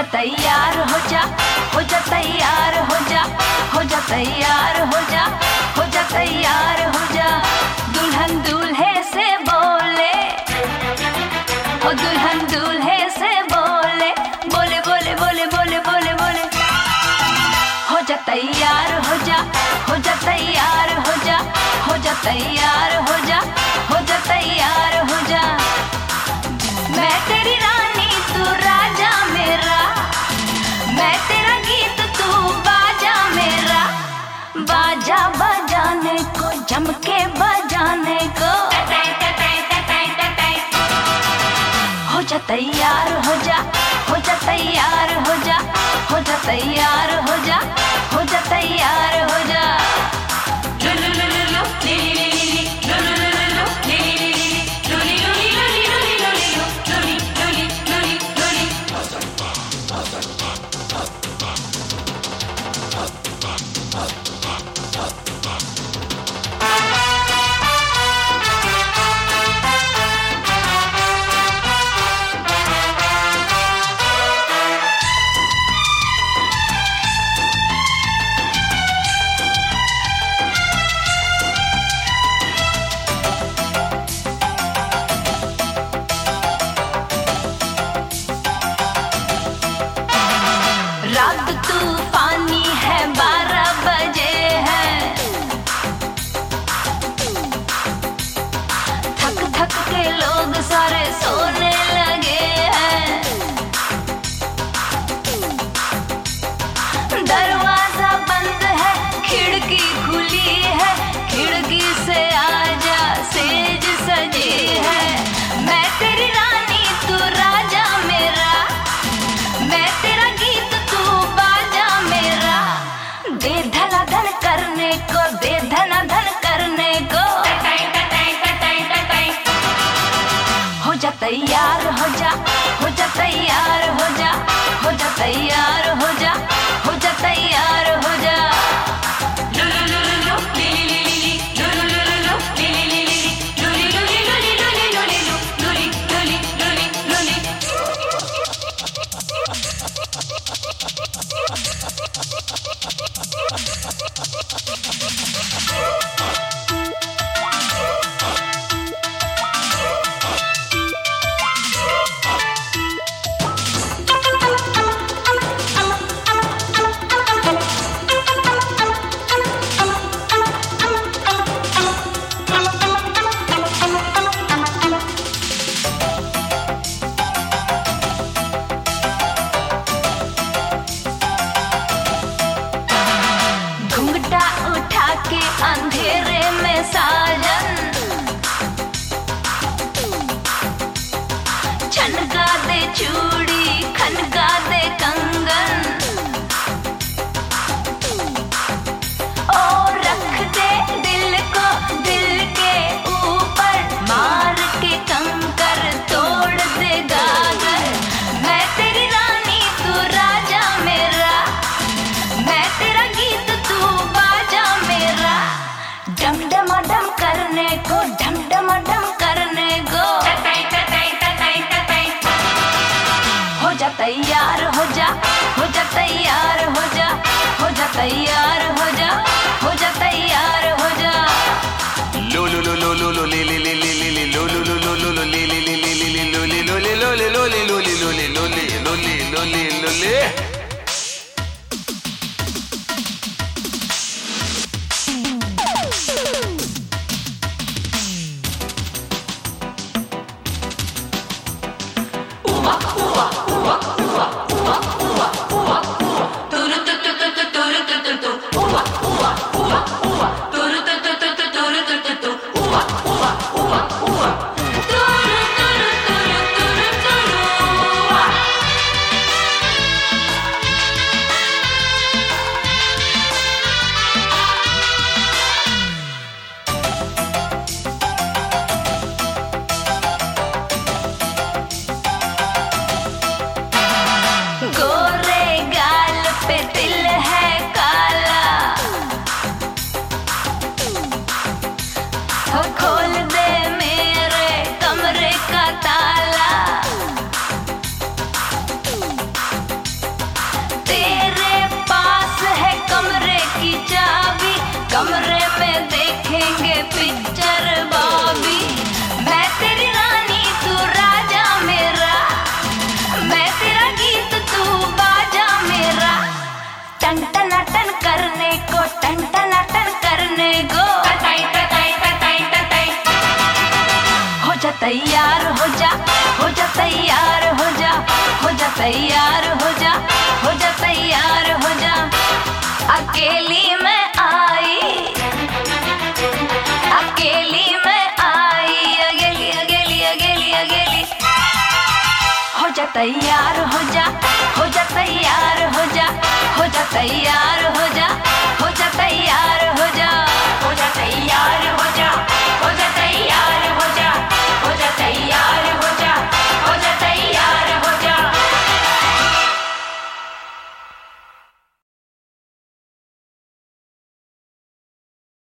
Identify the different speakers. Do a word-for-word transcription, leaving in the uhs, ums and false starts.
Speaker 1: तैयार हो जा, हो जा तैयार हो जा, हो जा तैयार हो जा, हो जा तैयार हो जा। दुल्हन दूल्हे से बोले, ओ दुल्हन दूल्हे से बोले, बोले बोले बोले बोले बोले बोले। हो जा तैयार हो जा, हो जा तैयार हो जा, हो जा तैयार हो जा, हो जा तैयार हो जा। मैं तेरी रानी तू राजा मेरा, मैं तेरा गीत तू बाजा मेरा। बाजा बजाने को जम के बजाने को, हो जा तैयार हो जा, हो जा तैयार हो जा, हो जा तैयार हो जा, हो जा तैयार हो जा। रात तूफानी है, बारह बजे है, थक थक के लोग सारे सोने लगे हैं। दरवाजा बंद है, खिड़की खुली है, खिड़की से आजा सेज सजी है। मैं तेरी रानी तू राजा मेरा, मैं तेरा गीत तू बाजा मेरा। दे धना धन करने को, दे धना धन करने को, हो जा तैयार हो जा, हो जा तैयार हो जा, हो जा तैयार हो जा, हो जा तैयार हो जा। घुंघटा उठा के अंधेरे में साजन, छनका दे चूड़ी, खनका दे कंगन, और रख दे दिल को दिल के ऊपर, मार के कंकर तोड़ दे गागर। मैं तेरी रानी तू राजा मेरा, मैं तेरा गीत तू बाजा मेरा। डम डमा डम करने को, डम डमा डम करने को, हो जा तैयार हो जा, हो जा तैयार हो जा, हो जा तैयार हो जा, हो जा तैयार हो जा।
Speaker 2: लो लो लो लो लो लो ले ले ले ले ले ले लो लो लो लो लो लो ले ले ले ले ले ले लो ले लो ले लो ले लो ले लो ले लो ले लो ले लो ले लो ले लो ले।
Speaker 1: गोरे तैयार हो जा, हो जा तैयार हो जा, हो जा तैयार हो जा, हो जा तैयार हो जा। अकेली मैं आई, अकेली मैं आई, अकेली अकेली अकेली अकेली। हो जा तैयार हो जा, हो जा तैयार हो जा, हो जा तैयार हो जा, हो जा तैयार हो जा, हो जा तैयार हो जा, हो जा तैयार